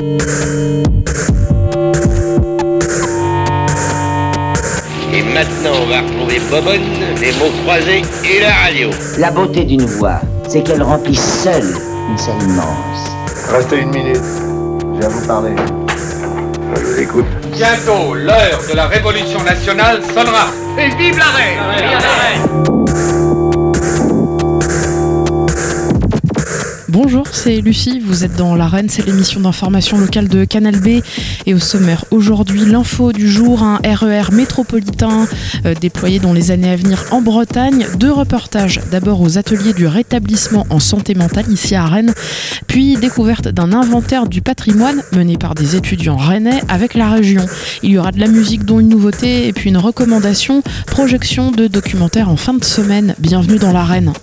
Et maintenant, on va retrouver Bobonne, les mots croisés et la radio. La beauté d'une voix, c'est qu'elle remplit seule une scène immense. Restez une minute, je vais vous parler. Je vous écoute. Bientôt, l'heure de la révolution nationale sonnera. Et vive la reine! Vive la reine! Bonjour, c'est Lucie, vous êtes dans l'Arène, c'est l'émission d'information locale de Canal B. Et au sommaire, aujourd'hui, l'info du jour, un RER métropolitain déployé dans les années à venir en Bretagne. 2 reportages, d'abord aux ateliers du rétablissement en santé mentale ici à Rennes, puis découverte d'un inventaire du patrimoine mené par des étudiants rennais avec la région. Il y aura de la musique dont une nouveauté et puis une recommandation, projection de documentaires en fin de semaine. Bienvenue dans l'Arène.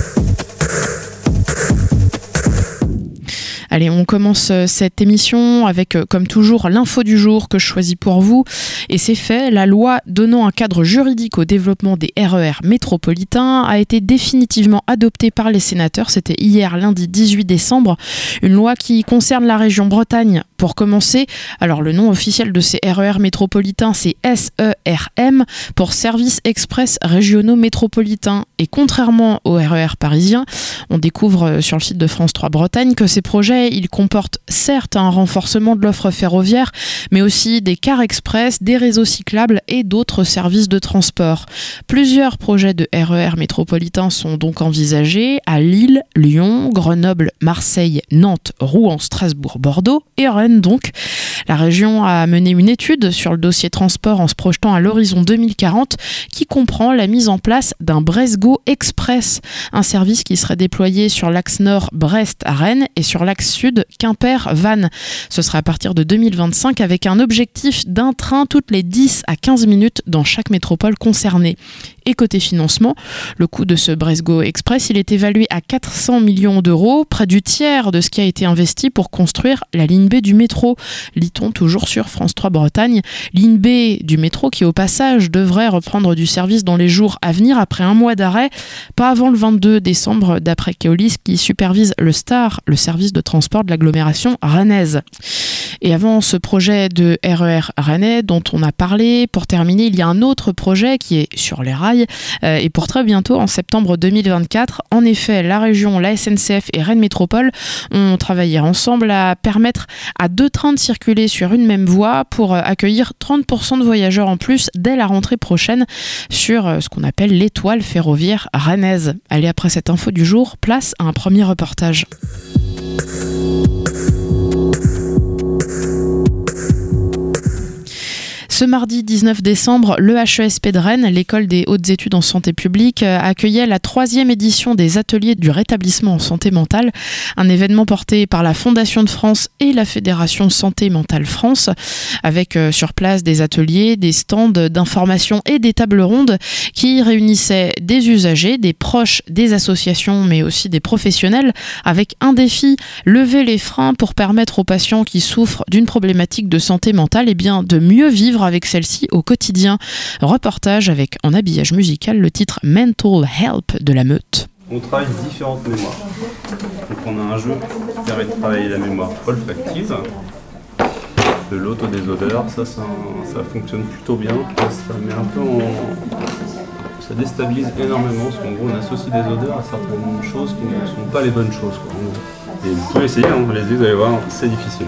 Allez, on commence cette émission avec, comme toujours, l'info du jour que je choisis pour vous. Et c'est fait, la loi donnant un cadre juridique au développement des RER métropolitains a été définitivement adoptée par les sénateurs. C'était hier, lundi 18 décembre. Une loi qui concerne la région Bretagne. Pour commencer, alors le nom officiel de ces RER métropolitains, c'est SERM, pour Services Express Régionaux Métropolitains. Et contrairement aux RER parisiens, on découvre sur le site de France 3 Bretagne que ces projets, ils comportent certes un renforcement de l'offre ferroviaire, mais aussi des cars express, des réseaux cyclables et d'autres services de transport. Plusieurs projets de RER métropolitains sont donc envisagés à Lille, Lyon, Grenoble, Marseille, Nantes, Rouen, Strasbourg, Bordeaux et Rennes donc. La région a mené une étude sur le dossier transport en se projetant à l'horizon 2040 qui comprend la mise en place d'un Bresgo Express, un service qui serait déployé sur l'axe nord Brest à Rennes et sur l'axe sud Quimper-Vannes. Ce sera à partir de 2025 avec un objectif d'un train toutes les 10 à 15 minutes dans chaque métropole concernée. Et côté financement, le coût de ce Bresgo Express, il est évalué à 400 millions d'euros, près du tiers de ce qui a été investi pour construire la ligne B du métro. Lit-on toujours sur France 3 Bretagne. Ligne B du métro qui, au passage, devrait reprendre du service dans les jours à venir après un mois d'arrêt, pas avant le 22 décembre, d'après Keolis qui supervise le STAR, le service de transport de l'agglomération rennaise. Et avant ce projet de RER rennais dont on a parlé, pour terminer, il y a un autre projet qui est sur les rails et pour très bientôt, en septembre 2024. En effet, la région, la SNCF et Rennes Métropole ont travaillé ensemble à permettre à 2 trains de circuler sur une même voie pour accueillir 30% de voyageurs en plus dès la rentrée prochaine sur ce qu'on appelle l'étoile ferroviaire rennaise. Allez, après cette info du jour, place à un premier reportage. Ce mardi 19 décembre, le HESP de Rennes, l'école des hautes études en santé publique, accueillait la 3e édition des ateliers du rétablissement en santé mentale, un événement porté par la Fondation de France et la Fédération Santé Mentale France, avec sur place des ateliers, des stands d'information et des tables rondes qui réunissaient des usagers, des proches, des associations, mais aussi des professionnels, avec un défi, lever les freins pour permettre aux patients qui souffrent d'une problématique de santé mentale de mieux vivre avec celle-ci au quotidien. Reportage avec en habillage musical le titre Mental Help de La Meute. On travaille différentes mémoires. Donc on a un jeu qui permet de travailler la mémoire olfactive, de l'auto des odeurs, ça fonctionne plutôt bien. Ça met un peu ça déstabilise énormément parce qu'en gros on associe des odeurs à certaines choses qui ne sont pas les bonnes choses, quoi. Et vous pouvez essayer, allez-y, vous allez voir, c'est difficile.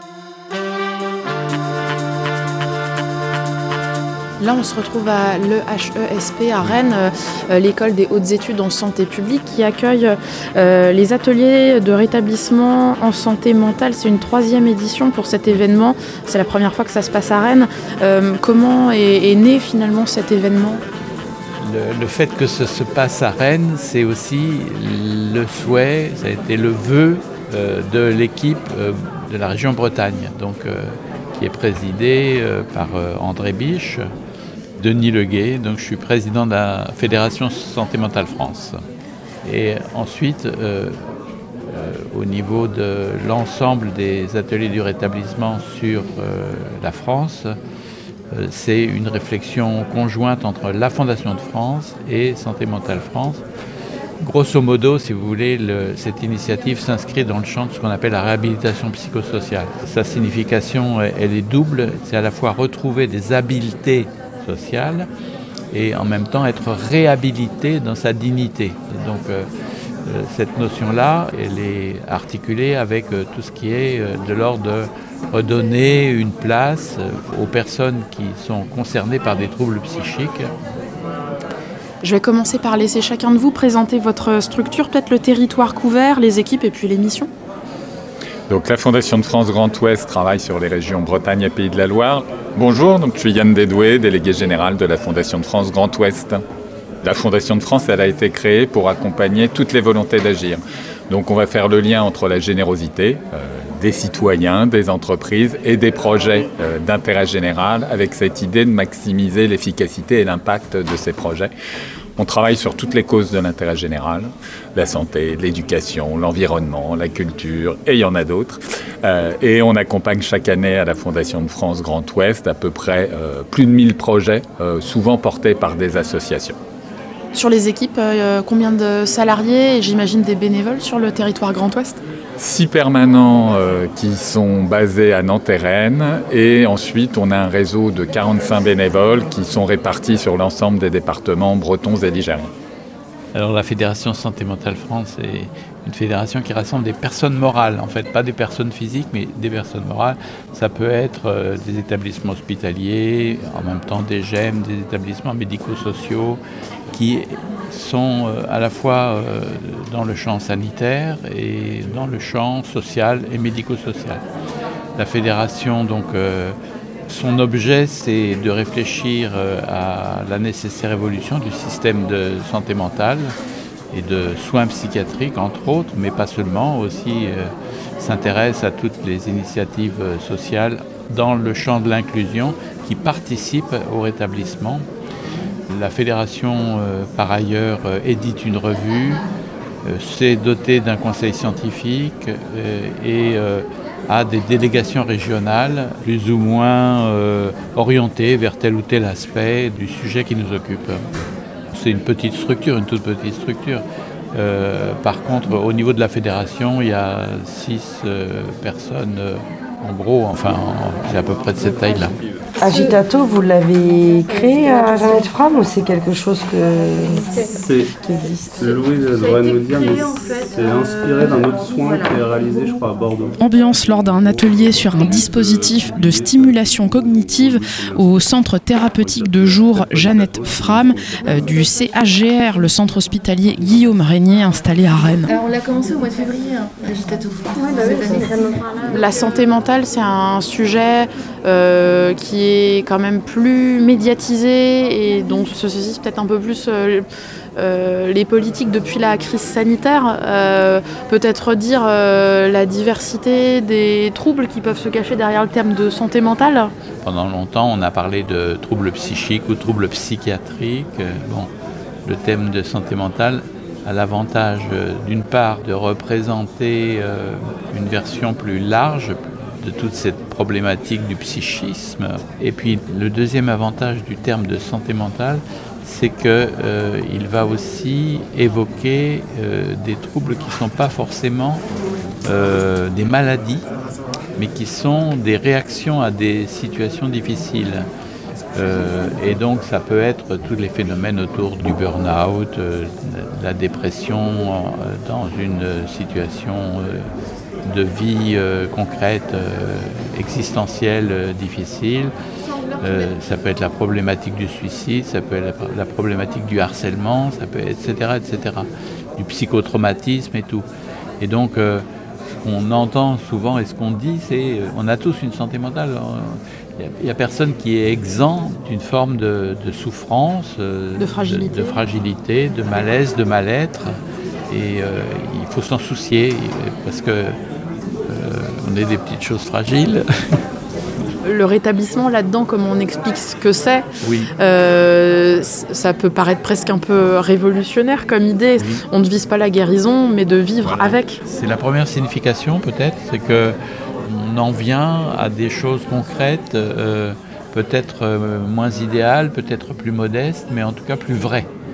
Là, on se retrouve à l'EHESP à Rennes, l'école des hautes études en santé publique, qui accueille les ateliers de rétablissement en santé mentale. C'est une 3e édition pour cet événement. C'est la première fois que ça se passe à Rennes. Comment est né finalement cet événement ? Le fait que ce se passe à Rennes, c'est aussi le souhait, ça a été le vœu de l'équipe de la région Bretagne, donc, qui est présidée par André Biche, Denis Leguet, donc je suis président de la Fédération Santé Mentale France. Et ensuite, au niveau de l'ensemble des ateliers du rétablissement sur la France, c'est une réflexion conjointe entre la Fondation de France et Santé Mentale France Grosso modo, si vous voulez, cette initiative s'inscrit dans le champ de ce qu'on appelle la réhabilitation psychosociale. Sa signification, elle est double. C'est à la fois retrouver des habiletés sociales et en même temps être réhabilité dans sa dignité. Donc cette notion-là, elle est articulée avec tout ce qui est de l'ordre de redonner une place aux personnes qui sont concernées par des troubles psychiques. Je vais commencer par laisser chacun de vous présenter votre structure, peut-être le territoire couvert, les équipes et puis les missions. Donc la Fondation de France Grand Ouest travaille sur les régions Bretagne et Pays de la Loire. Bonjour, donc je suis Yann Dédoué, délégué général de la Fondation de France Grand Ouest. La Fondation de France, elle a été créée pour accompagner toutes les volontés d'agir. Donc on va faire le lien entre la générosité des citoyens, des entreprises et des projets d'intérêt général avec cette idée de maximiser l'efficacité et l'impact de ces projets. On travaille sur toutes les causes de l'intérêt général, la santé, l'éducation, l'environnement, la culture, et il y en a d'autres. Et on accompagne chaque année à la Fondation de France Grand Ouest à peu près plus de 1000 projets, souvent portés par des associations. Sur les équipes, combien de salariés et j'imagine des bénévoles sur le territoire Grand Ouest ? 6 permanents qui sont basés à Nantes et Rennes, et ensuite on a un réseau de 45 bénévoles qui sont répartis sur l'ensemble des départements bretons et ligériens. Alors la Fédération Santé Mentale France est une fédération qui rassemble des personnes morales, en fait pas des personnes physiques mais des personnes morales. Ça peut être des établissements hospitaliers, en même temps des GEM, des établissements médico-sociaux qui sont à la fois dans le champ sanitaire et dans le champ social et médico-social. La fédération, donc, son objet, c'est de réfléchir à la nécessaire évolution du système de santé mentale et de soins psychiatriques, entre autres, mais pas seulement, aussi s'intéresse à toutes les initiatives sociales dans le champ de l'inclusion qui participent au rétablissement. La fédération, par ailleurs, édite une revue, s'est dotée d'un conseil scientifique et a des délégations régionales plus ou moins orientées vers tel ou tel aspect du sujet qui nous occupe. C'est une petite structure, une toute petite structure. Par contre, au niveau de la fédération, il y a 6 personnes, en gros, enfin, c'est à peu près de cette taille-là. Agitato, vous l'avez créé à Jeannette Fram ou c'est quelque chose qui existe ? Louise devrait nous dire, mais c'est inspiré d'un autre soin qui est réalisé, je crois, à Bordeaux. Ambiance lors d'un atelier sur un dispositif de stimulation cognitive au centre thérapeutique de jour Jeannette Fram du CHGR, le centre hospitalier Guillaume Régnier installé à Rennes. Alors, on l'a commencé au mois de février, Agitato. La santé mentale, c'est un sujet qui est quand même plus médiatisé et dont se saisissent peut-être un peu plus les politiques depuis la crise sanitaire. Peut-être dire la diversité des troubles qui peuvent se cacher derrière le terme de santé mentale. Pendant longtemps, on a parlé de troubles psychiques ou troubles psychiatriques. Le thème de santé mentale a l'avantage, d'une part, de représenter une version plus large de toute cette problématique du psychisme. Et puis le deuxième avantage du terme de santé mentale, c'est qu'il va aussi évoquer des troubles qui ne sont pas forcément des maladies, mais qui sont des réactions à des situations difficiles. Et donc ça peut être tous les phénomènes autour du burn-out, de la dépression dans une situation de vie concrète, existentielle, difficile. Ça peut être la problématique du suicide, ça peut être la problématique du harcèlement, ça peut être, etc., du psychotraumatisme et tout. Et donc, ce qu'on entend souvent et ce qu'on dit, c'est on a tous une santé mentale. Il n'y a personne qui est exempt d'une forme de souffrance, de fragilité, de malaise, de mal-être. Et il faut s'en soucier parce que on est des petites choses fragiles. Le rétablissement là-dedans, comme on explique ce que c'est, oui. Ça peut paraître presque un peu révolutionnaire comme idée. Oui. On ne vise pas la guérison, mais de vivre avec. C'est la première signification peut-être, c'est qu'on en vient à des choses concrètes, peut-être moins idéales, peut-être plus modestes, mais en tout cas plus vraies.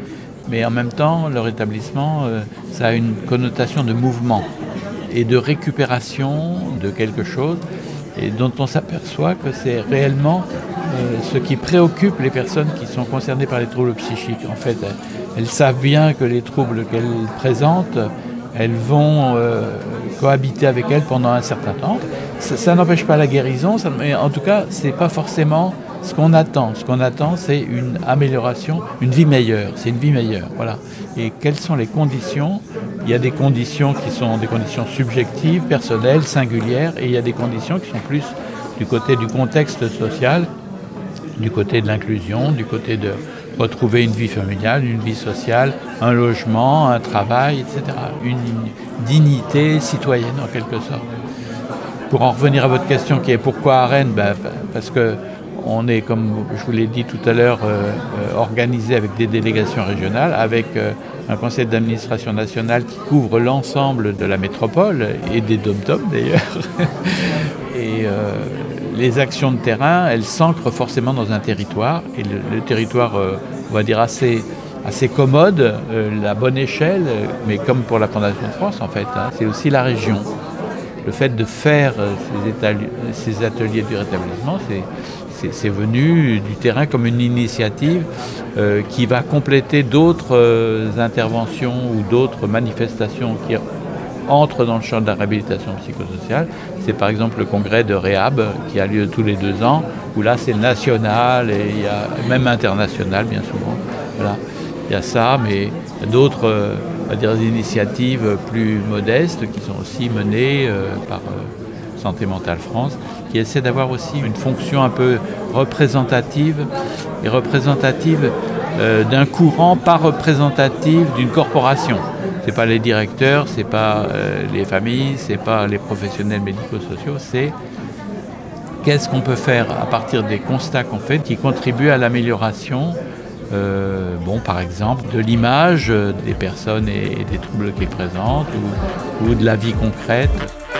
mais en même temps, leur établissement, ça a une connotation de mouvement et de récupération de quelque chose, et dont on s'aperçoit que c'est réellement ce qui préoccupe les personnes qui sont concernées par les troubles psychiques. En fait, elles savent bien que les troubles qu'elles présentent, elles vont cohabiter avec elles pendant un certain temps. Ça n'empêche pas la guérison, mais en tout cas, c'est pas forcément ce qu'on attend. Ce qu'on attend, c'est une amélioration, une vie meilleure. C'est une vie meilleure, voilà. Et quelles sont les conditions ? Il y a des conditions qui sont des conditions subjectives, personnelles, singulières, et il y a des conditions qui sont plus du côté du contexte social, du côté de l'inclusion, du côté de retrouver une vie familiale, une vie sociale, un logement, un travail, etc. Une dignité citoyenne en quelque sorte. Pour en revenir à votre question qui est pourquoi à Rennes, parce que on est, comme je vous l'ai dit tout à l'heure, organisé avec des délégations régionales, avec un conseil d'administration nationale qui couvre l'ensemble de la métropole et des dom-toms d'ailleurs. Et les actions de terrain, elles s'ancrent forcément dans un territoire. Et le territoire, on va dire, assez commode, la bonne échelle, mais comme pour la Fondation de France en fait, c'est aussi la région. Le fait de faire ces ateliers du rétablissement, c'est venu du terrain comme une initiative qui va compléter d'autres interventions ou d'autres manifestations qui entrent dans le champ de la réhabilitation psychosociale. C'est par exemple le congrès de Réhab qui a lieu tous les 2 ans, où là c'est national et il y a même international bien souvent. Voilà. Il y a ça, mais il y a d'autres on va dire, initiatives plus modestes qui sont aussi menées par Santé Mentale France, qui essaie d'avoir aussi une fonction un peu représentative d'un courant, pas représentative d'une corporation. C'est pas les directeurs, c'est pas les familles, c'est pas les professionnels médico-sociaux, c'est qu'est-ce qu'on peut faire à partir des constats qu'on fait qui contribuent à l'amélioration, par exemple, de l'image des personnes et des troubles qu'ils présentent ou de la vie concrète.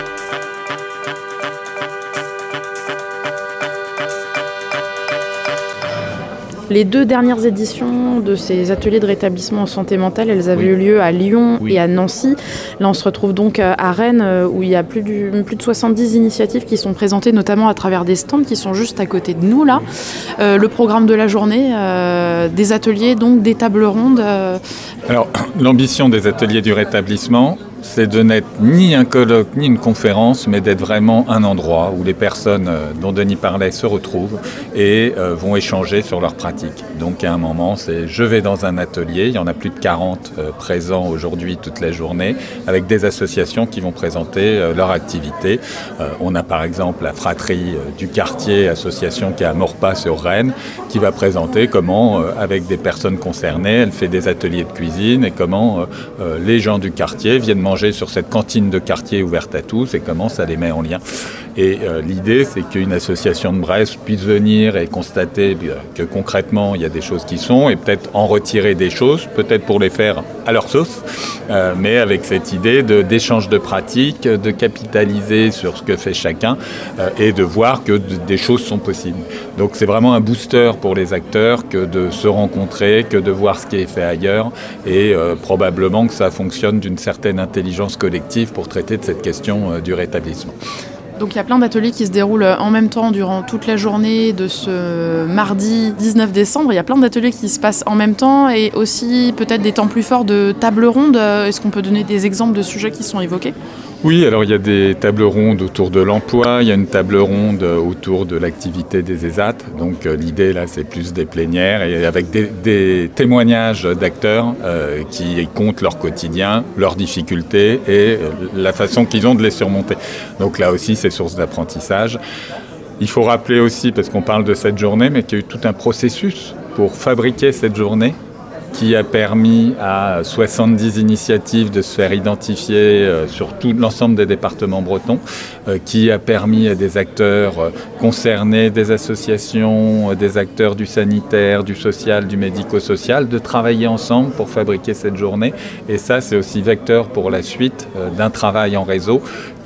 Les 2 dernières éditions de ces ateliers de rétablissement en santé mentale, elles avaient eu lieu à Lyon et à Nancy. Là, on se retrouve donc à Rennes, où il y a plus de 70 initiatives qui sont présentées, notamment à travers des stands qui sont juste à côté de nous, là. Le programme de la journée, des ateliers, donc des tables rondes. Alors, l'ambition des ateliers du rétablissement, c'est de n'être ni un colloque ni une conférence, mais d'être vraiment un endroit où les personnes dont Denis parlait se retrouvent et vont échanger sur leurs pratiques. Donc à un moment, c'est je vais dans un atelier, il y en a plus de 40 présents aujourd'hui toute la journée, avec des associations qui vont présenter leur activité. On a par exemple la fratrie du quartier, association qui est à Maurepas sur Rennes, qui va présenter comment, avec des personnes concernées, elle fait des ateliers de cuisine et comment les gens du quartier viennent manger sur cette cantine de quartier ouverte à tous et comment ça les met en lien. Et l'idée, c'est qu'une association de Brest puisse venir et constater que concrètement, il y a des choses qui sont et peut-être en retirer des choses, peut-être pour les faire à leur sauce, mais avec cette idée d'échange de pratiques, de capitaliser sur ce que fait chacun et de voir que des choses sont possibles. Donc c'est vraiment un booster pour les acteurs que de se rencontrer, que de voir ce qui est fait ailleurs et probablement que ça fonctionne d'une certaine intelligence collective pour traiter de cette question du rétablissement. Donc il y a plein d'ateliers qui se déroulent en même temps durant toute la journée de ce mardi 19 décembre. Il y a plein d'ateliers qui se passent en même temps et aussi peut-être des temps plus forts de tables rondes. Est-ce qu'on peut donner des exemples de sujets qui sont évoqués ? Oui, alors il y a des tables rondes autour de l'emploi, il y a une table ronde autour de l'activité des ESAT. Donc l'idée là, c'est plus des plénières et avec des témoignages d'acteurs qui comptent leur quotidien, leurs difficultés et la façon qu'ils ont de les surmonter. Donc là aussi, c'est source d'apprentissage. Il faut rappeler aussi, parce qu'on parle de cette journée, mais qu'il y a eu tout un processus pour fabriquer cette journée qui a permis à 70 initiatives de se faire identifier sur tout l'ensemble des départements bretons, qui a permis à des acteurs concernés, des associations, des acteurs du sanitaire, du social, du médico-social, de travailler ensemble pour fabriquer cette journée. Et ça, c'est aussi vecteur pour la suite d'un travail en réseau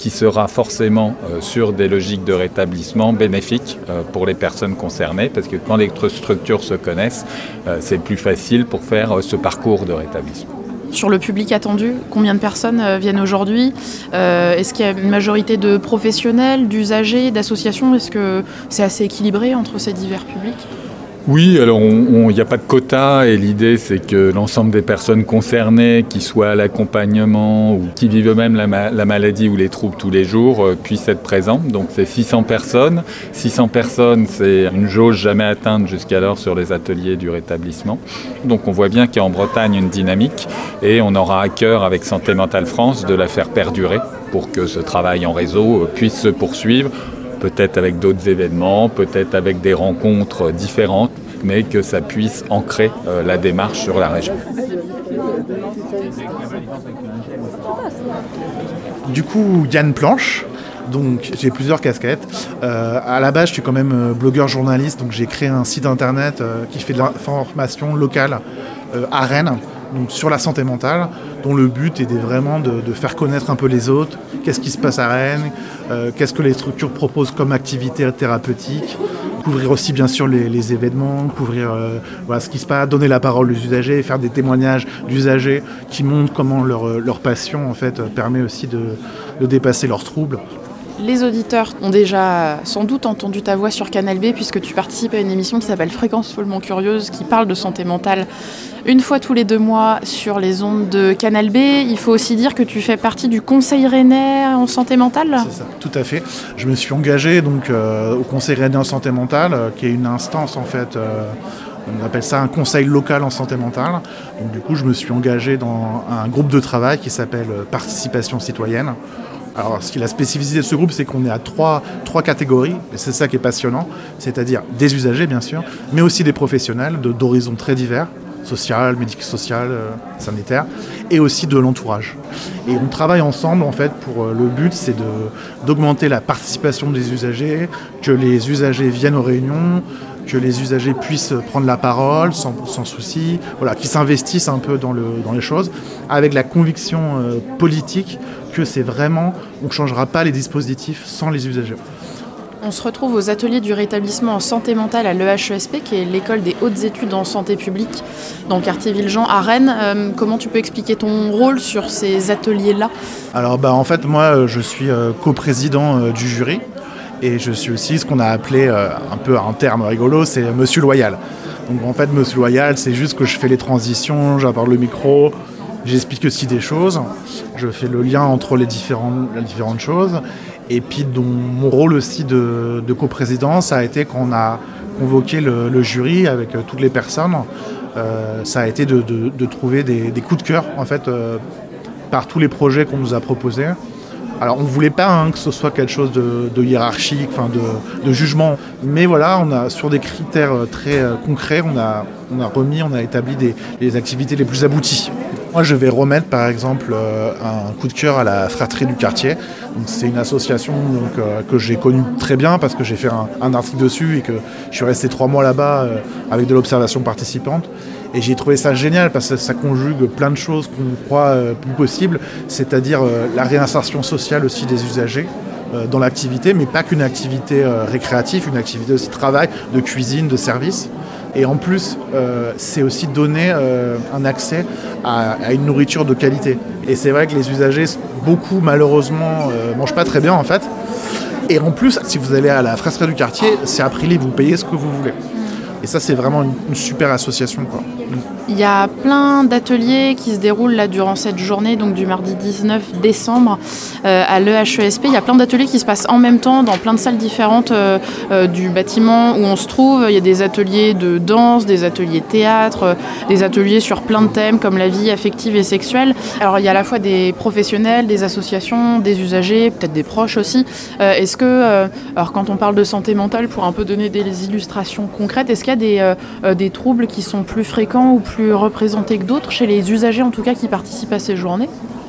qui sera forcément sur des logiques de rétablissement bénéfiques pour les personnes concernées, parce que quand les structures se connaissent, c'est plus facile pour faire ce parcours de rétablissement. Sur le public attendu, combien de personnes viennent aujourd'hui ? Est-ce qu'il y a une majorité de professionnels, d'usagers, d'associations ? Est-ce que c'est assez équilibré entre ces divers publics ? Oui, alors il n'y a pas de quota et l'idée c'est que l'ensemble des personnes concernées, qui soient à l'accompagnement ou qui vivent eux-mêmes la maladie ou les troubles tous les jours, puissent être présentes. Donc c'est 600 personnes. 600 personnes, c'est une jauge jamais atteinte jusqu'alors sur les ateliers du rétablissement. Donc on voit bien qu'il y a en Bretagne une dynamique et on aura à cœur avec Santé Mentale France de la faire perdurer pour que ce travail en réseau puisse se poursuivre. Peut-être avec d'autres événements, peut-être avec des rencontres différentes, mais que ça puisse ancrer la démarche sur la région. Du coup, Yann Planche, donc j'ai plusieurs casquettes. À la base, je suis quand même blogueur journaliste, donc j'ai créé un site internet qui fait de l'information locale à Rennes, donc sur la santé mentale, dont le but était vraiment de faire connaître un peu les autres, qu'est-ce qui se passe à Rennes, qu'est-ce que les structures proposent comme activité thérapeutique, couvrir aussi bien sûr les événements, couvrir ce qui se passe, donner la parole aux usagers, faire des témoignages d'usagers qui montrent comment leur passion en fait, permet aussi de dépasser leurs troubles. Les auditeurs ont déjà sans doute entendu ta voix sur Canal B puisque tu participes à une émission qui s'appelle Fréquence follement curieuse qui parle de santé mentale une fois tous les 2 mois sur les ondes de Canal B. Il faut aussi dire que tu fais partie du Conseil rennais en santé mentale. C'est ça, tout à fait. Je me suis engagé donc, au Conseil rennais en santé mentale qui est une instance en fait... on appelle ça un conseil local en santé mentale. Donc, du coup, je me suis engagé dans un groupe de travail qui s'appelle Participation citoyenne. Alors, ce qui est la spécificité de ce groupe, c'est qu'on est à trois catégories, et c'est ça qui est passionnant, c'est-à-dire des usagers, bien sûr, mais aussi des professionnels d'horizons très divers, social, médico-social, sanitaire, et aussi de l'entourage. Et on travaille ensemble, en fait, pour le but, c'est d'augmenter la participation des usagers, que les usagers viennent aux réunions, que les usagers puissent prendre la parole sans souci, voilà, qu'ils s'investissent un peu dans les choses, avec la conviction politique que c'est vraiment, on ne changera pas les dispositifs sans les usagers. On se retrouve aux ateliers du rétablissement en santé mentale à l'EHESP, qui est l'école des hautes études en santé publique, dans le quartier Villejean à Rennes. Comment tu peux expliquer ton rôle sur ces ateliers-là ? Alors en fait, moi, je suis coprésident du jury. Et je suis aussi ce qu'on a appelé, un peu un terme rigolo, c'est Monsieur Loyal. Donc en fait, Monsieur Loyal, c'est juste que je fais les transitions, j'apporte le micro, j'explique aussi des choses, je fais le lien entre les différentes choses. Et puis mon rôle aussi de coprésident, ça a été qu'on a convoqué le jury avec toutes les personnes. Ça a été de trouver des coups de cœur, en fait, par tous les projets qu'on nous a proposés. Alors on ne voulait pas que ce soit quelque chose de hiérarchique, de jugement, mais voilà, on a sur des critères très concrets, on a établi les activités les plus abouties. Moi je vais remettre par exemple un coup de cœur à la Fratrie du Quartier. Donc, c'est une association que j'ai connue très bien parce que j'ai fait un article dessus et que je suis resté 3 mois là-bas avec de l'observation participante. Et j'ai trouvé ça génial parce que ça conjugue plein de choses qu'on croit plus possibles, c'est-à-dire la réinsertion sociale aussi des usagers dans l'activité, mais pas qu'une activité récréative, une activité aussi de travail, de cuisine, de service. Et en plus, c'est aussi donner un accès à une nourriture de qualité. Et c'est vrai que les usagers, beaucoup malheureusement, mangent pas très bien en fait. Et en plus, si vous allez à la Fratrie du Quartier, c'est à prix libre, vous payez ce que vous voulez. Et ça, c'est vraiment une super association, quoi. Il y a plein d'ateliers qui se déroulent là durant cette journée, donc du mardi 19 décembre à l'EHESP. Il y a plein d'ateliers qui se passent en même temps dans plein de salles différentes du bâtiment où on se trouve. Il y a des ateliers de danse, des ateliers de théâtre, des ateliers sur plein de thèmes comme la vie affective et sexuelle. Alors il y a à la fois des professionnels, des associations, des usagers, peut-être des proches aussi. Est-ce que, alors quand on parle de santé mentale, pour un peu donner des illustrations concrètes, est-ce qu'il y a des troubles qui sont plus fréquents ou plus représentés que d'autres, chez les usagers en tout cas qui participent à ces journées ?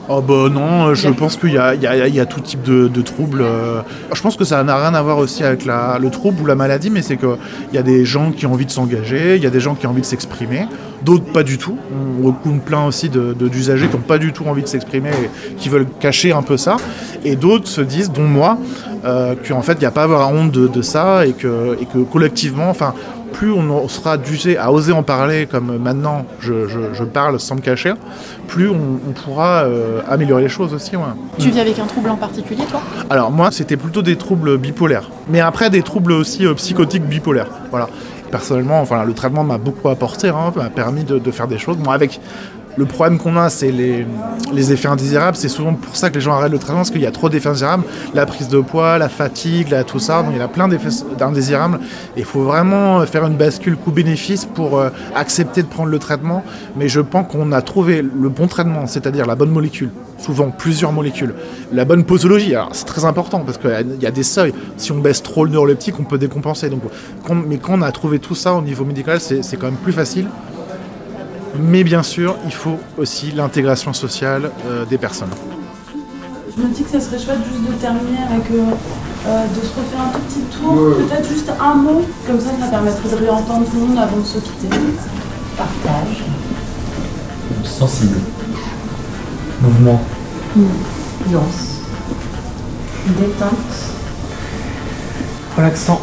Oh bah non, je pense qu'il y a tout type de troubles. Je pense que ça n'a rien à voir aussi avec le trouble ou la maladie, mais c'est qu'il y a des gens qui ont envie de s'engager, il y a des gens qui ont envie de s'exprimer, d'autres pas du tout. On recouvre plein aussi d'usagers qui n'ont pas du tout envie de s'exprimer et qui veulent cacher un peu ça. Et d'autres se disent, dont moi, qu'en fait il n'y a pas à avoir honte de ça et que collectivement, enfin, plus on sera d'user à oser en parler comme maintenant je parle sans me cacher, plus on pourra améliorer les choses aussi. Ouais. Tu vis avec un trouble en particulier, toi ? Alors moi, c'était plutôt des troubles bipolaires, mais après des troubles aussi psychotiques bipolaires. Voilà. Personnellement, enfin, le traitement m'a beaucoup apporté, m'a permis de faire des choses. Bon, avec le problème qu'on a, c'est les effets indésirables. C'est souvent pour ça que les gens arrêtent le traitement, parce qu'il y a trop d'effets indésirables. La prise de poids, la fatigue, tout ça. Donc il y a plein d'effets indésirables. Et il faut vraiment faire une bascule coût-bénéfice pour accepter de prendre le traitement. Mais je pense qu'on a trouvé le bon traitement, c'est-à-dire la bonne molécule. Souvent plusieurs molécules. La bonne posologie, alors c'est très important parce qu'il y a des seuils. Si on baisse trop le neuroleptique, on peut décompenser. Donc, mais quand on a trouvé tout ça au niveau médical, c'est quand même plus facile. Mais bien sûr, il faut aussi l'intégration sociale des personnes. Je me dis que ça serait chouette juste de terminer avec de se refaire un tout petit tour, peut-être juste un mot, comme ça permettrait de réentendre tout le monde avant de se quitter. Partage. Sensible. Mouvement. Nuance. Détente. Relaxant.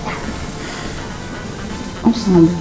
Ensemble.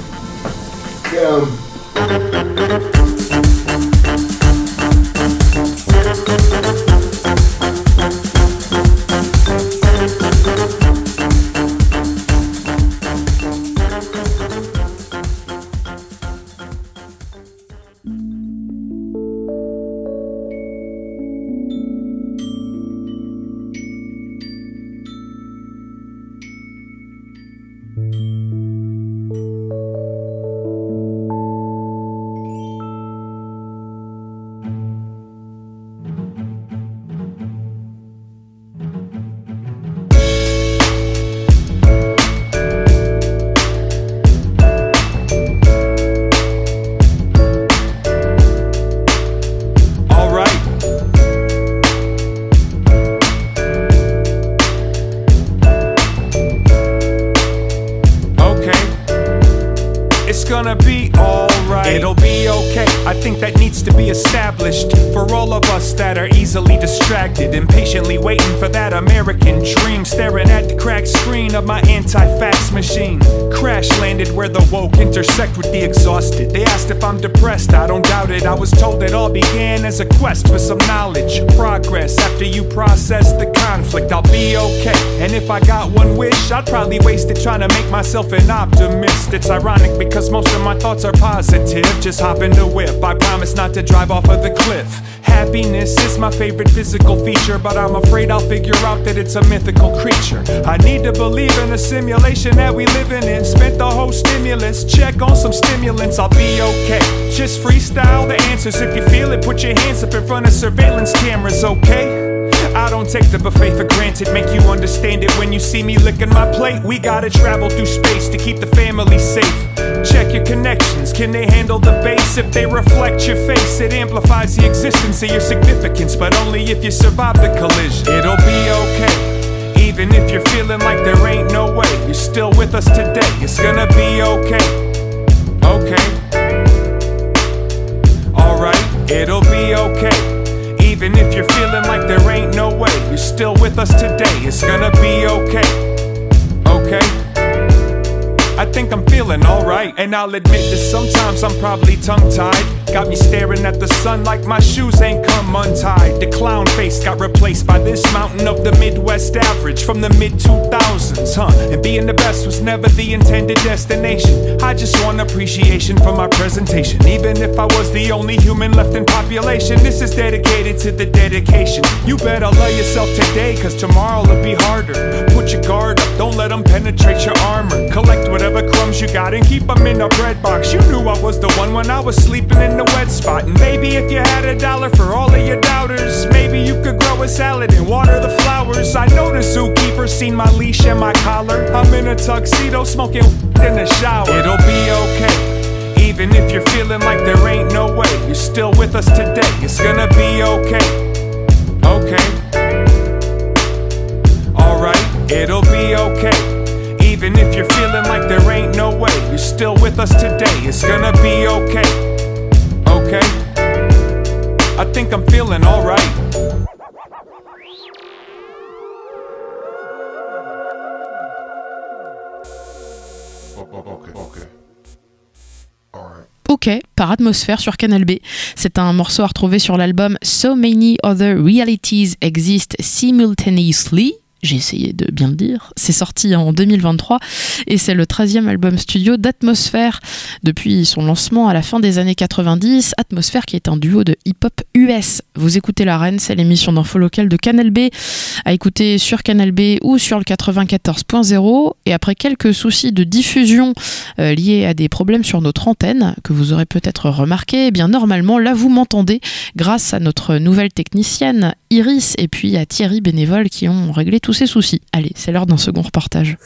gonna be alright. It'll be okay, I think that needs to be established for all of us that are easily distracted, impatiently waiting for that American dream, staring at the cracked screen of my anti-fax machine. Crash landed where the woke intersect with the exhausted. They asked if I'm depressed, I don't doubt it. I was told it all began as a quest for some knowledge, progress. After you process the conflict, I'll be okay. And if I got one wish, I'd probably waste it trying to make myself an optimist. It's ironic because most of my thoughts are positive. Just hop in the whip, I promise not to drive off of the cliff. Happiness is my favorite physical feature, but I'm afraid I'll figure out that it's a mythical creature. I need to believe in a simulation that we living in. Spent the whole stimulus, check on some stimulants, I'll be okay. Just freestyle the answers, if you feel it, put your hands up in front of surveillance cameras, okay? I don't take the buffet for granted, make you understand it when you see me licking my plate. We gotta travel through space to keep the family safe. Check your connections, can they handle the bass? If they reflect your face, it amplifies the existence of your significance, but only if you survive the collision. It'll be okay, even if you're feeling like there ain't no way. You're still with us today, it's gonna be okay. Okay. Alright, it'll be okay. Even if you're feeling like there ain't no way, you're still with us today, it's gonna be okay. Okay. I think I'm feeling alright, and I'll admit that sometimes I'm probably tongue-tied. Got me staring at the sun like my shoes ain't come untied. The clown face got replaced by this mountain of the Midwest average from the mid-2000s, And being the best was never the intended destination. I just want appreciation for my presentation. Even if I was the only human left in population, this is dedicated to the dedication. You better love yourself today, cause tomorrow'll be harder. Put your guard up, don't let them penetrate your armor. Collect whatever crumbs you got and keep them in a bread box. You knew I was the one when I was sleeping in the wet spot. And baby, if you had $1 for all of your doubters, maybe you could grow a salad and water the flowers. I know the zookeeper seen my leash and my collar. I'm in a tuxedo smoking in the shower. It'll be okay, Even if you're feeling like there ain't no way, you're still with us today. It's gonna be okay. Okay. Alright, it'll be okay. Even if you're feeling like there ain't no way, you're still with us today. It's gonna be okay. Okay. I think I'm feeling alright. OK par Atmosphère sur Canal B. C'est un morceau à retrouver sur l'album So Many Other Realities Exist Simultaneously. J'ai essayé de bien le dire. C'est sorti en 2023 et c'est le 13e album studio d'Atmosphère. Depuis son lancement à la fin des années 90, Atmosphère qui est un duo de hip-hop US. Vous écoutez La Reine, c'est l'émission d'info locale de Canal B, à écouter sur Canal B ou sur le 94.0. Et après quelques soucis de diffusion liés à des problèmes sur notre antenne, que vous aurez peut-être remarqué, eh bien normalement là vous m'entendez grâce à notre nouvelle technicienne Iris et puis à Thierry bénévole qui ont réglé tous ces soucis. Allez, c'est l'heure d'un second reportage.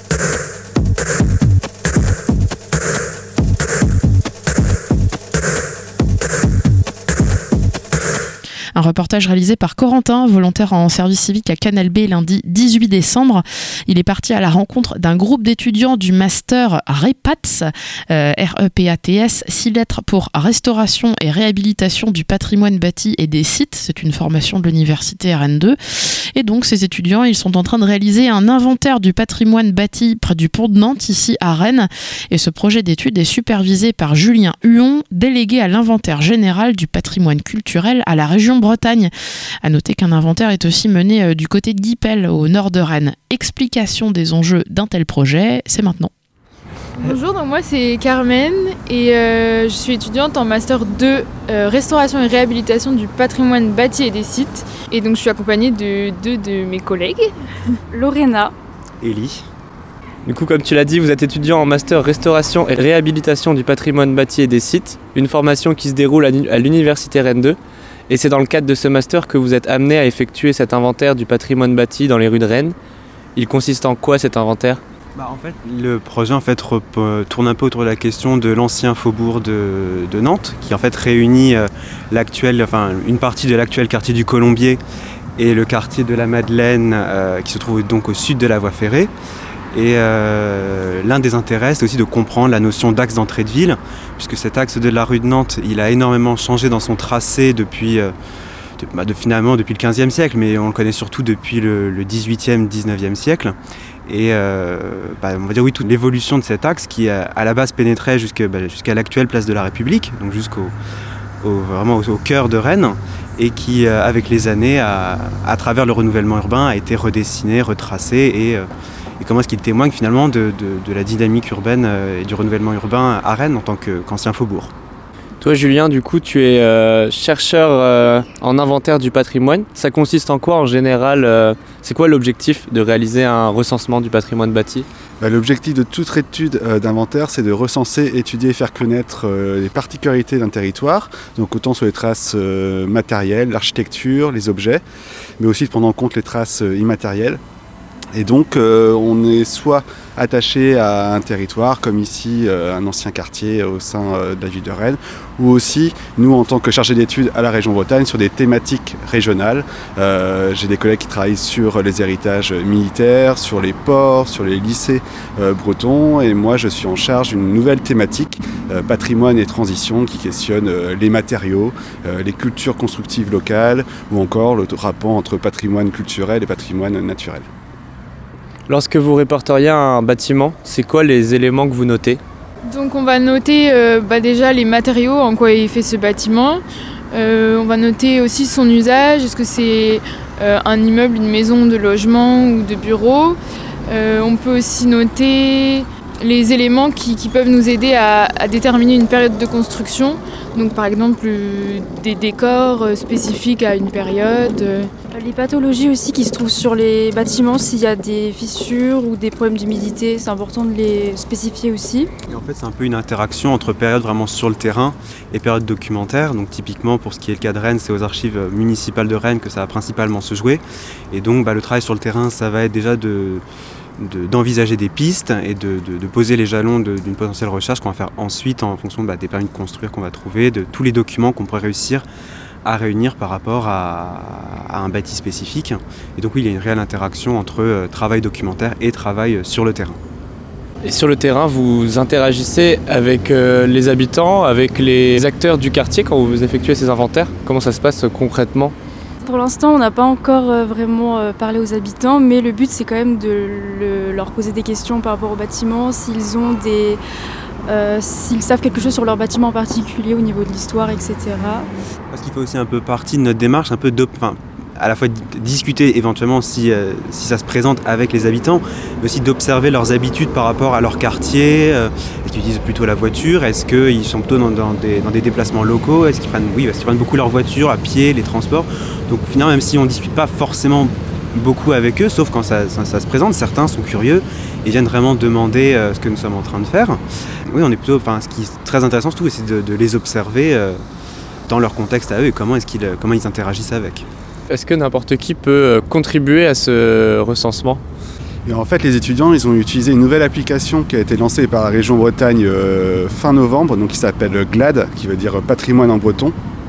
Un reportage réalisé par Corentin, volontaire en service civique à Canal B lundi 18 décembre. Il est parti à la rencontre d'un groupe d'étudiants du master REPATS, R-E-P-A-T-S, 6 lettres pour Restauration et Réhabilitation du patrimoine bâti et des sites. C'est une formation de l'université Rennes 2. Et donc ces étudiants, ils sont en train de réaliser un inventaire du patrimoine bâti près du pont de Nantes, ici à Rennes. Et ce projet d'étude est supervisé par Julien Huon, délégué à l'inventaire général du patrimoine culturel à la région Bretagne. À noter qu'un inventaire est aussi mené du côté de Guipel, au nord de Rennes. Explication des enjeux d'un tel projet, c'est maintenant. Bonjour, donc moi c'est Carmen et je suis étudiante en Master 2 Restauration et Réhabilitation du patrimoine bâti et des sites. Et donc je suis accompagnée de deux de mes collègues. Lorena. Élie. Du coup, comme tu l'as dit, vous êtes étudiant en Master Restauration et Réhabilitation du patrimoine bâti et des sites, une formation qui se déroule à l'université Rennes 2. Et c'est dans le cadre de ce master que vous êtes amené à effectuer cet inventaire du patrimoine bâti dans les rues de Rennes. Il consiste en quoi cet inventaire ? En fait, le projet tourne un peu autour de la question de l'ancien faubourg de Nantes, qui en fait réunit une partie de l'actuel quartier du Colombier et le quartier de la Madeleine, qui se trouve donc au sud de la voie ferrée. Et l'un des intérêts, c'est aussi de comprendre la notion d'axe d'entrée de ville, puisque cet axe de la rue de Nantes, il a énormément changé dans son tracé finalement depuis le XVe siècle, mais on le connaît surtout depuis le XVIIIe, XIXe siècle. Et on va dire oui, toute l'évolution de cet axe qui à la base pénétrait jusqu'à l'actuelle place de la République, donc vraiment au cœur de Rennes, et qui avec les années, à travers le renouvellement urbain, a été redessiné, retracé et comment est-ce qu'il témoigne finalement de la dynamique urbaine et du renouvellement urbain à Rennes en tant qu'ancien faubourg. Toi Julien, du coup tu es chercheur en inventaire du patrimoine. Ça consiste en quoi en général c'est quoi l'objectif de réaliser un recensement du patrimoine bâti ? L'objectif de toute étude d'inventaire, c'est de recenser, étudier et faire connaître les particularités d'un territoire, donc autant sur les traces matérielles, l'architecture, les objets, mais aussi de prendre en compte les traces immatérielles. Et donc on est soit attaché à un territoire, comme ici un ancien quartier au sein de la ville de Rennes, ou aussi nous en tant que chargés d'études à la région Bretagne sur des thématiques régionales. J'ai des collègues qui travaillent sur les héritages militaires, sur les ports, sur les lycées bretons, et moi je suis en charge d'une nouvelle thématique, patrimoine et transition, qui questionne les matériaux, les cultures constructives locales, ou encore le rapport entre patrimoine culturel et patrimoine naturel. Lorsque vous répertoriez un bâtiment, c'est quoi les éléments que vous notez ? Donc on va noter déjà les matériaux, en quoi est fait ce bâtiment. On va noter aussi son usage, est-ce que c'est un immeuble, une maison de logement ou de bureau. On peut aussi noter les éléments qui peuvent nous aider à déterminer une période de construction. Donc par exemple des décors spécifiques à une période. Les pathologies aussi qui se trouvent sur les bâtiments, s'il y a des fissures ou des problèmes d'humidité, c'est important de les spécifier aussi. Et en fait, c'est un peu une interaction entre périodes vraiment sur le terrain et périodes documentaires. Donc typiquement, pour ce qui est le cas de Rennes, c'est aux archives municipales de Rennes que ça va principalement se jouer. Et donc le travail sur le terrain, ça va être déjà d'envisager des pistes et de poser les jalons d'une potentielle recherche qu'on va faire ensuite en fonction des permis de construire qu'on va trouver, de tous les documents qu'on pourrait réussir à réunir par rapport à un bâti spécifique. Et donc oui, il y a une réelle interaction entre travail documentaire et travail sur le terrain. Et sur le terrain, vous interagissez avec les habitants, avec les acteurs du quartier quand vous effectuez ces inventaires? Comment ça se passe concrètement? Pour l'instant, on n'a pas encore vraiment parlé aux habitants, mais le but c'est quand même de leur poser des questions par rapport au bâtiment, s'ils savent quelque chose sur leur bâtiment en particulier au niveau de l'histoire, etc. Parce qu'il fait aussi un peu partie de notre démarche, un peu à la fois discuter éventuellement si ça se présente avec les habitants, mais aussi d'observer leurs habitudes par rapport à leur quartier. Est-ce qu'ils utilisent plutôt la voiture? Est-ce qu'ils sont plutôt dans des déplacements locaux? Est-ce qu'ils prennent beaucoup leur voiture, à pied, les transports? Donc finalement, même si on ne discute pas forcément beaucoup avec eux, sauf quand ça se présente, certains sont curieux et viennent vraiment demander ce que nous sommes en train de faire. Oui, on est plutôt, ce qui est très intéressant surtout, c'est de les observer dans leur contexte à eux et comment ils interagissent avec. Est-ce que n'importe qui peut contribuer à ce recensement? Et en fait, les étudiants, ils ont utilisé une nouvelle application qui a été lancée par la région Bretagne fin novembre, donc qui s'appelle GLAD, qui veut dire patrimoine en breton.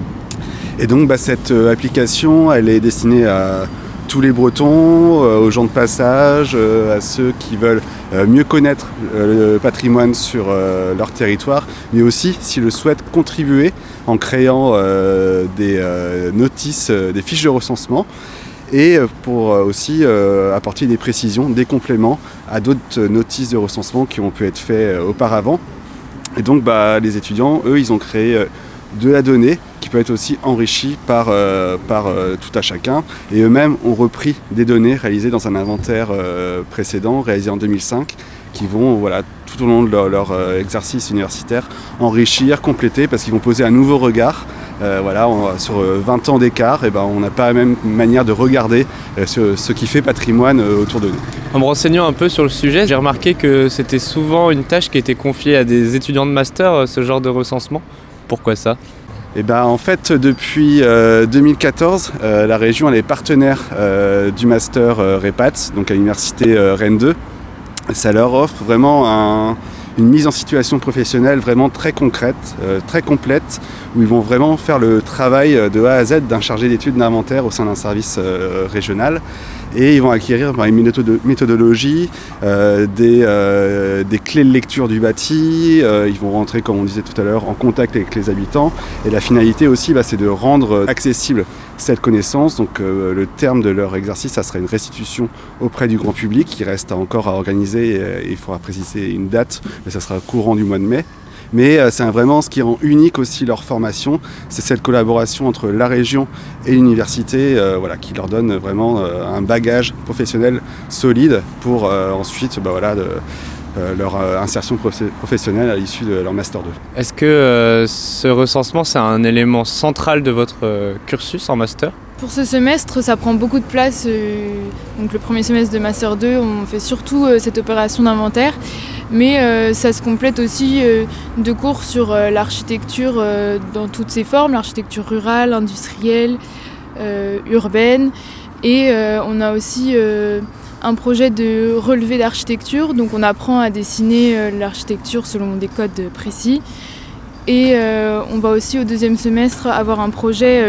Et donc cette application, elle est destinée à tous les Bretons, aux gens de passage, à ceux qui veulent mieux connaître le patrimoine sur leur territoire, mais aussi, s'ils le souhaitent, contribuer en créant des notices, des fiches de recensement, et pour aussi apporter des précisions, des compléments à d'autres notices de recensement qui ont pu être faits auparavant. Et donc les étudiants, eux, ils ont créé de la donnée qui peut être aussi enrichie par tout à chacun, et eux-mêmes ont repris des données réalisées dans un inventaire précédent, réalisé en 2005, qui vont tout au long de leur exercice universitaire enrichir, compléter, parce qu'ils vont poser un nouveau regard. Sur 20 ans d'écart, on n'a pas la même manière de regarder ce qui fait patrimoine autour de nous. En me renseignant un peu sur le sujet, j'ai remarqué que c'était souvent une tâche qui était confiée à des étudiants de master, ce genre de recensement. Pourquoi ça? En fait, depuis 2014, la région elle est partenaire du master REPAT, donc à l'université Rennes 2. Ça leur offre vraiment une mise en situation professionnelle vraiment très concrète, très complète, où ils vont vraiment faire le travail de A à Z d'un chargé d'études d'inventaire au sein d'un service régional. Et ils vont acquérir une méthodologie, des clés de lecture du bâti, ils vont rentrer, comme on disait tout à l'heure, en contact avec les habitants. Et la finalité aussi, c'est de rendre accessible cette connaissance. Donc le terme de leur exercice, ça serait une restitution auprès du grand public, qui reste encore à organiser, et il faudra préciser une date, mais ça sera courant du mois de mai. Mais c'est vraiment ce qui rend unique aussi leur formation, c'est cette collaboration entre la région et l'université qui leur donne vraiment un bagage professionnel solide pour ensuite leur insertion professionnelle à l'issue de leur Master 2. Est-ce que ce recensement, c'est un élément central de votre cursus en Master? Pour ce semestre, ça prend beaucoup de place. Donc le premier semestre de Master 2, on fait surtout cette opération d'inventaire. Mais ça se complète aussi de cours sur l'architecture dans toutes ses formes, l'architecture rurale, industrielle, urbaine. Et on a aussi un projet de relevé d'architecture, donc on apprend à dessiner l'architecture selon des codes précis. Et on va aussi au deuxième semestre avoir un projet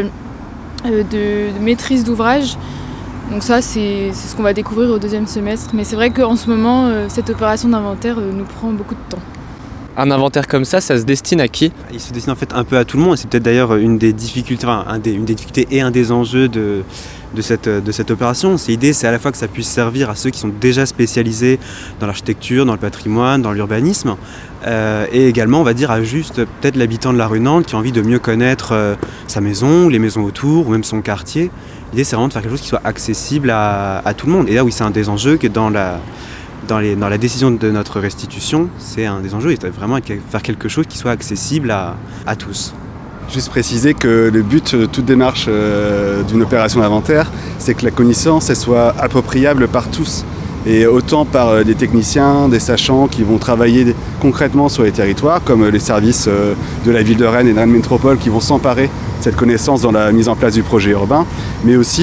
de maîtrise d'ouvrage. Donc ça, c'est ce qu'on va découvrir au deuxième semestre. Mais c'est vrai qu'en ce moment, cette opération d'inventaire nous prend beaucoup de temps. Un inventaire comme ça se destine à qui? Il se destine en fait un peu à tout le monde. Et c'est peut-être d'ailleurs une des difficultés, une des difficultés et un des enjeux de cette opération. L'idée, c'est à la fois que ça puisse servir à ceux qui sont déjà spécialisés dans l'architecture, dans le patrimoine, dans l'urbanisme, et également, on va dire, à juste peut-être l'habitant de la rue Nantes qui a envie de mieux connaître sa maison, les maisons autour, ou même son quartier. L'idée, c'est vraiment de faire quelque chose qui soit accessible à tout le monde. Et là, oui, c'est un des enjeux que dans la décision de notre restitution, c'est un des enjeux, c'est vraiment faire quelque chose qui soit accessible à tous. Juste préciser que le but de toute démarche d'une opération d'inventaire, c'est que la connaissance elle soit appropriable par tous. Et autant par des techniciens, des sachants qui vont travailler concrètement sur les territoires, comme les services de la ville de Rennes et de Rennes Métropole qui vont s'emparer de cette connaissance dans la mise en place du projet urbain, mais aussi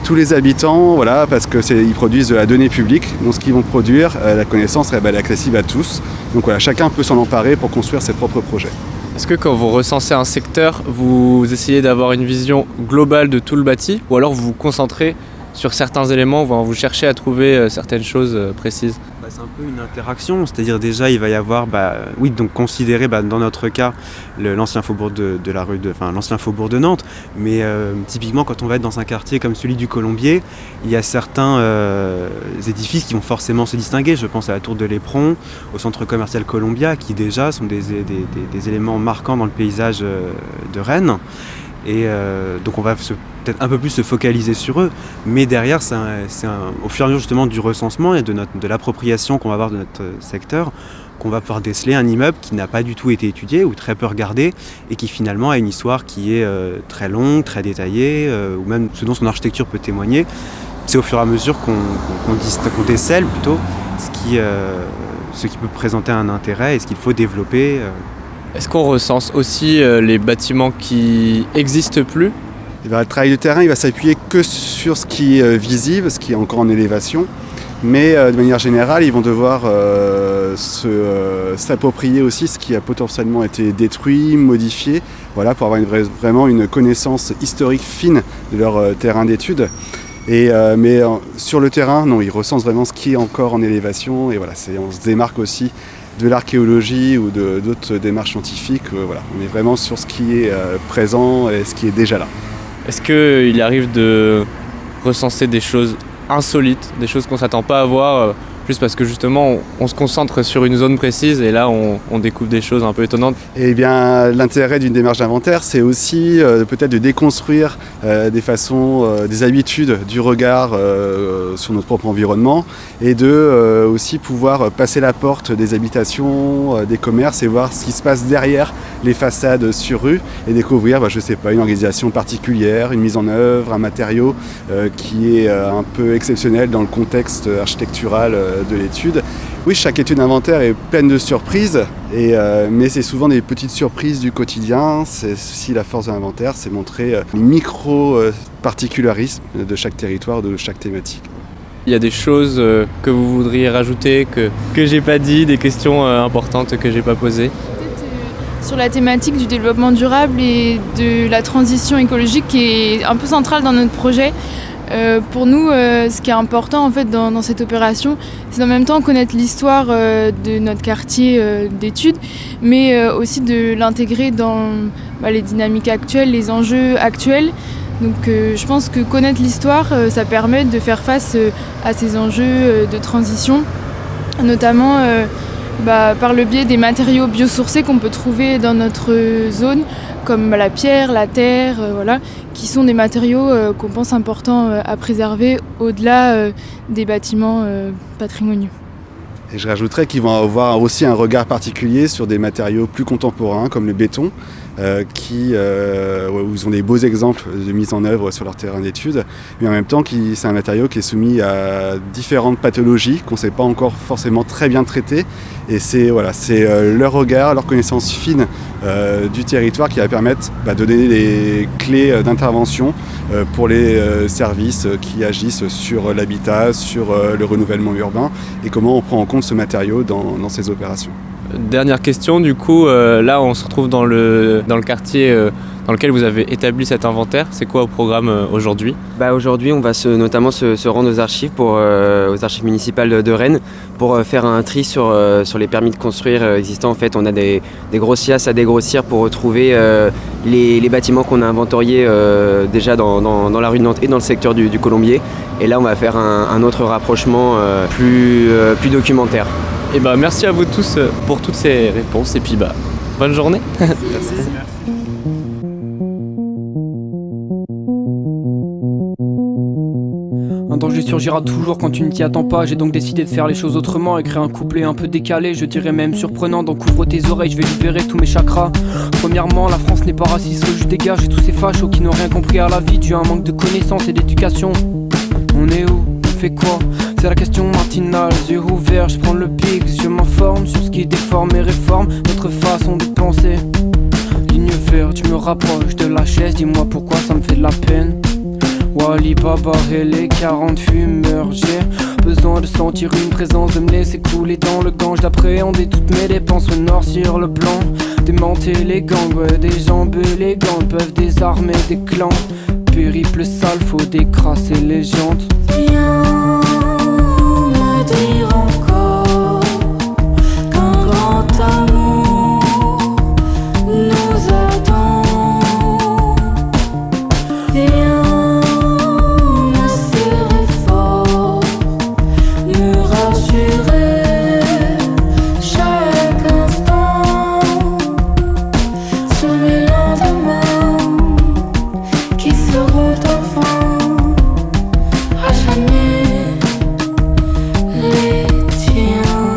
tous les habitants, voilà, parce qu'ils produisent de la donnée publique. Donc ce qu'ils vont produire, la connaissance elle est accessible à tous. Donc voilà, chacun peut s'en emparer pour construire ses propres projets. Est-ce que quand vous recensez un secteur, vous essayez d'avoir une vision globale de tout le bâti, ou alors vous vous concentrez sur certains éléments, vous cherchez à trouver certaines choses précises? C'est un peu une interaction, c'est-à-dire déjà il va y avoir, donc considérer dans notre cas l'ancien faubourg l'ancien faubourg de Nantes, mais typiquement quand on va être dans un quartier comme celui du Colombier, il y a certains édifices qui vont forcément se distinguer. Je pense à la tour de l'Éperon, au centre commercial Columbia, qui déjà sont des éléments marquants dans le paysage de Rennes. Et donc on va peut-être un peu plus se focaliser sur eux, mais derrière au fur et à mesure justement du recensement et de l'appropriation qu'on va avoir de notre secteur, qu'on va pouvoir déceler un immeuble qui n'a pas du tout été étudié ou très peu regardé et qui finalement a une histoire qui est très longue, très détaillée, ou même ce dont son architecture peut témoigner. C'est au fur et à mesure qu'on décèle plutôt ce qui peut présenter un intérêt et ce qu'il faut développer. Est-ce qu'on recense aussi les bâtiments qui n'existent plus ? Le travail de terrain il va s'appuyer que sur ce qui est visible, ce qui est encore en élévation. Mais de manière générale, ils vont devoir s'approprier aussi ce qui a potentiellement été détruit, modifié, voilà, pour avoir vraiment une connaissance historique fine de leur terrain d'étude. Mais sur le terrain, non, ils recensent vraiment ce qui est encore en élévation. Et voilà, on se démarque aussi de l'archéologie ou d'autres démarches scientifiques. Voilà, on est vraiment sur ce qui est présent et ce qui est déjà là. Est-ce qu'il arrive de recenser des choses insolites, des choses qu'on ne s'attend pas à voir, juste parce que justement on se concentre sur une zone précise et là on découvre des choses un peu étonnantes? Eh bien, l'intérêt d'une démarche d'inventaire, c'est aussi peut-être de déconstruire des façons, des habitudes du regard sur notre propre environnement et de aussi pouvoir passer la porte des habitations, des commerces et voir ce qui se passe derrière les façades sur rue et découvrir, je sais pas, une organisation particulière, une mise en œuvre, un matériau qui est un peu exceptionnel dans le contexte architectural de l'étude. Oui, chaque étude d'inventaire est pleine de surprises, mais c'est souvent des petites surprises du quotidien. C'est aussi la force de l'inventaire, c'est montrer les micro-particularismes de chaque territoire, de chaque thématique. Il y a des choses que vous voudriez rajouter, que j'ai pas dit, des questions importantes que j'ai pas posées? Sur la thématique du développement durable et de la transition écologique qui est un peu centrale dans notre projet. Pour nous, ce qui est important en fait dans cette opération, c'est en même temps connaître l'histoire de notre quartier d'études, mais aussi de l'intégrer dans les dynamiques actuelles, les enjeux actuels. Donc je pense que connaître l'histoire, ça permet de faire face à ces enjeux de transition, notamment par le biais des matériaux biosourcés qu'on peut trouver dans notre zone, comme la pierre, la terre, qui sont des matériaux qu'on pense importants à préserver au-delà des bâtiments patrimoniaux. Et je rajouterais qu'ils vont avoir aussi un regard particulier sur des matériaux plus contemporains comme le béton, où ils ont des beaux exemples de mise en œuvre sur leur terrain d'étude, mais en même temps c'est un matériau qui est soumis à différentes pathologies qu'on ne sait pas encore forcément très bien traiter. Et c'est leur regard, leur connaissance fine du territoire qui va permettre de donner des clés d'intervention pour les services qui agissent sur l'habitat, sur le renouvellement urbain et comment on prend en compte ce matériau dans ces opérations. Dernière question, du coup, là on se retrouve dans le quartier dans lequel vous avez établi cet inventaire. C'est quoi au programme aujourd'hui ? Aujourd'hui, on va notamment se rendre aux archives, aux archives municipales de Rennes, pour faire un tri sur les permis de construire existants. En fait, on a des grosses sciasses à dégrossir pour retrouver les bâtiments qu'on a inventoriés déjà dans la rue de Nantes et dans le secteur du Colombier. Et là, on va faire un autre rapprochement plus documentaire. Et merci à vous tous pour toutes ces réponses et puis bonne journée. Merci. Un danger surgira toujours quand tu ne t'y attends pas. J'ai donc décidé de faire les choses autrement, écrire un couplet un peu décalé, je dirais même surprenant. Donc ouvre tes oreilles, je vais libérer tous mes chakras. Premièrement, la France n'est pas raciste, je dégage et tous ces fachos qui n'ont rien compris à la vie dû à un manque de connaissances et d'éducation. On est où ? On fait quoi ? C'est la question matinale, yeux ouverts, je prends le pic, je m'informe sur ce qui déforme et réforme notre façon de penser. Ligne verte, tu me rapproches de la chaise, dis-moi pourquoi ça me fait de la peine. Wally Baba et les 40 fumeurs. J'ai besoin de sentir une présence, de me laisser couler dans le gange, d'appréhender toutes mes dépenses au noir sur le blanc. Démonter les gangs, ouais, des jambes élégantes peuvent désarmer des clans. Périple sale, faut décrasser les jantes. Viens me dire encore qu'un grand amour nous attend. Viens me serrer fort, me rassurer chaque instant. Sur mes lendemains qui seront enfin à jamais les tiens.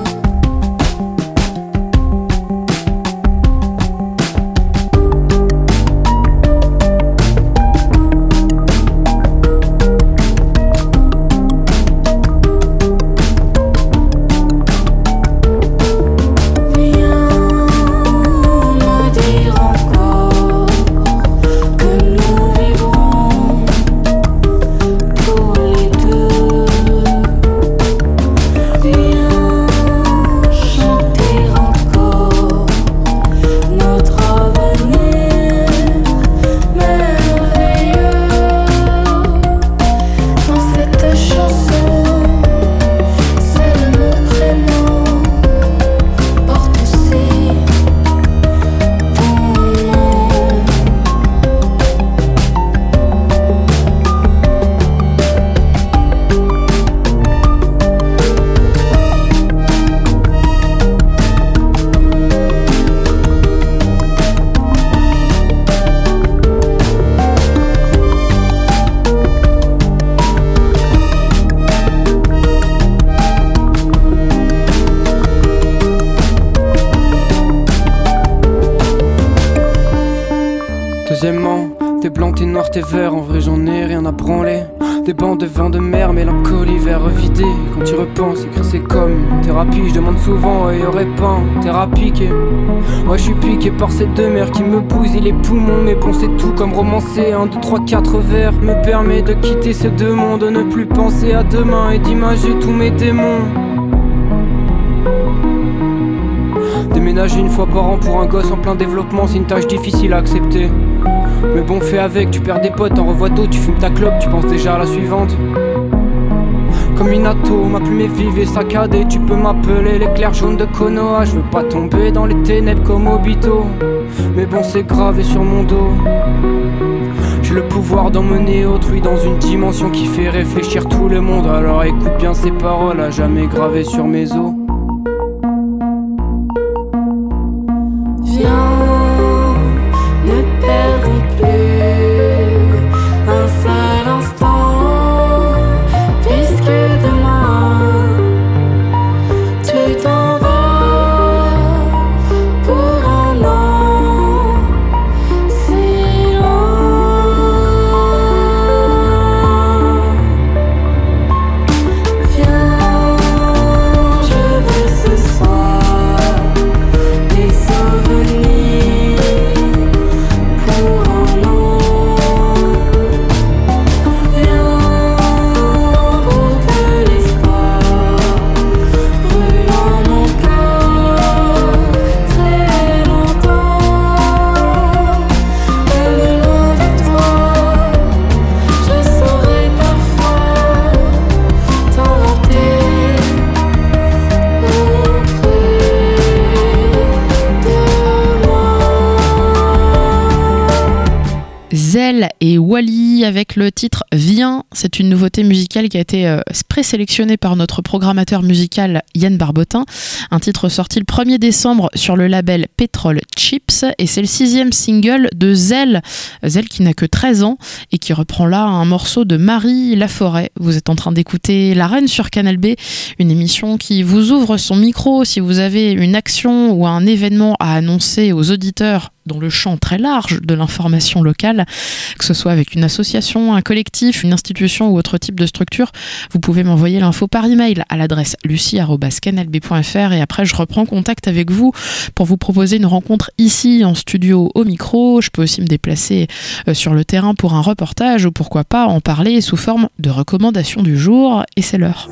Viens me dire encore que nous vivrons tous les deux. Viens chanter encore notre avenir merveilleux. Dans cette chanson, seul mon prénom porte aussi ton nom. Deuxièmement, t'es blanc, t'es noir, t'es vert, en vrai j'en ai rien à branler. Des bancs de vin de mer, mélancolie, verre vidé. Quand tu repenses, écrire c'est comme une thérapie. Je demande souvent, y aurait pas un thérapie. Moi je suis piqué par ces deux mers qui me bousillent les poumons. Mais bon c'est tout comme romancer, 1, 2, 3, 4 vers me permet de quitter ces deux mondes, de ne plus penser à demain et d'imager tous mes démons. Déménager une fois par an pour un gosse en plein développement, c'est une tâche difficile à accepter. Mais bon, fais avec, tu perds des potes, t'en revois d'autres, tu fumes ta clope, tu penses déjà à la suivante. Comme Minato, ma plume est vive et saccadée, tu peux m'appeler l'éclair jaune de Konoha. Je veux pas tomber dans les ténèbres comme Obito, mais bon, c'est gravé sur mon dos. J'ai le pouvoir d'emmener autrui dans une dimension qui fait réfléchir tout le monde. Alors écoute bien ces paroles à jamais gravées sur mes os. Viens, ne perdons plus un seul instant, puisque demain tu t'en vas pour un an si loin. Viens, je veux ce soir des souvenirs pour un an. Viens pour que l'espoir brûle en mon cœur très longtemps. Même loin de toi, je saurais parfois t'inventer auprès de moi. Zell et Wally avec le titre Viens. C'est une nouveauté musicale qui a été présélectionnée par notre programmateur musical Yann Barbotin. Un titre sorti le 1er décembre sur le label Petrol Chips et c'est le 6e single de Zell. Zell qui n'a que 13 ans et qui reprend là un morceau de Marie Laforêt. Vous êtes en train d'écouter La Reine sur Canal B, une émission qui vous ouvre son micro si vous avez une action ou un événement à annoncer aux auditeurs dans le champ très large de l'information locale, que ce soit avec une association, un collectif, une institution ou autre type de structure, vous pouvez m'envoyer l'info par email à l'adresse lucie@canalb.fr et après je reprends contact avec vous pour vous proposer une rencontre ici en studio au micro. Je peux aussi me déplacer sur le terrain pour un reportage ou pourquoi pas en parler sous forme de recommandations du jour, et c'est l'heure.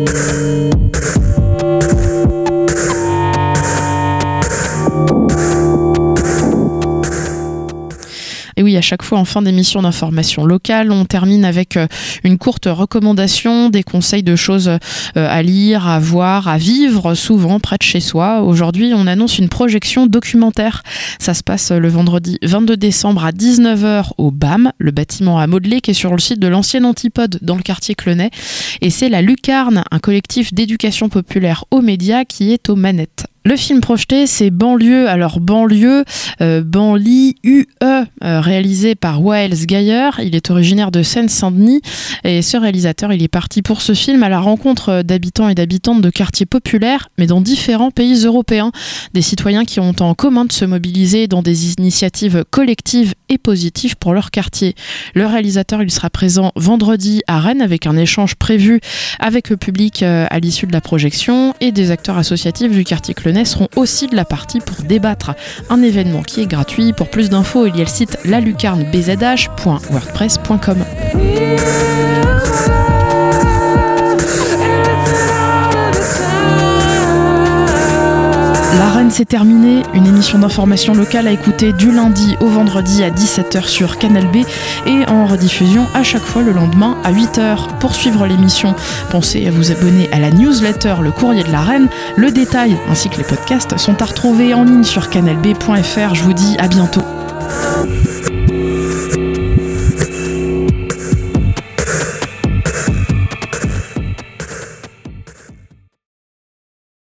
Et oui, à chaque fois en fin d'émission d'information locale, on termine avec une courte recommandation, des conseils de choses à lire, à voir, à vivre, souvent près de chez soi. Aujourd'hui, on annonce une projection documentaire. Ça se passe le vendredi 22 décembre à 19h au BAM, le bâtiment à modeler qui est sur le site de l'ancienne Antipode dans le quartier Clenay. Et c'est la Lucarne, un collectif d'éducation populaire aux médias qui est aux manettes. Le film projeté, c'est Banlieue, alors Banlieue, Banli-UE, réalisé par Waels Gayer. Il est originaire de Seine-Saint-Denis et ce réalisateur, il est parti pour ce film à la rencontre d'habitants et d'habitantes de quartiers populaires, mais dans différents pays européens. Des citoyens qui ont en commun de se mobiliser dans des initiatives collectives et positives pour leur quartier. Le réalisateur, il sera présent vendredi à Rennes avec un échange prévu avec le public à l'issue de la projection, et des acteurs associatifs du quartier Clenay seront aussi de la partie pour débattre. Un événement qui est gratuit. Pour plus d'infos, il y a le site lalucarnebzh.wordpress.com. La Reine, c'est terminé. Une émission d'information locale à écouter du lundi au vendredi à 17h sur Canal B et en rediffusion à chaque fois le lendemain à 8h. Pour suivre l'émission, pensez à vous abonner à la newsletter Le Courrier de la Reine. Le détail ainsi que les podcasts sont à retrouver en ligne sur canalb.fr. Je vous dis à bientôt.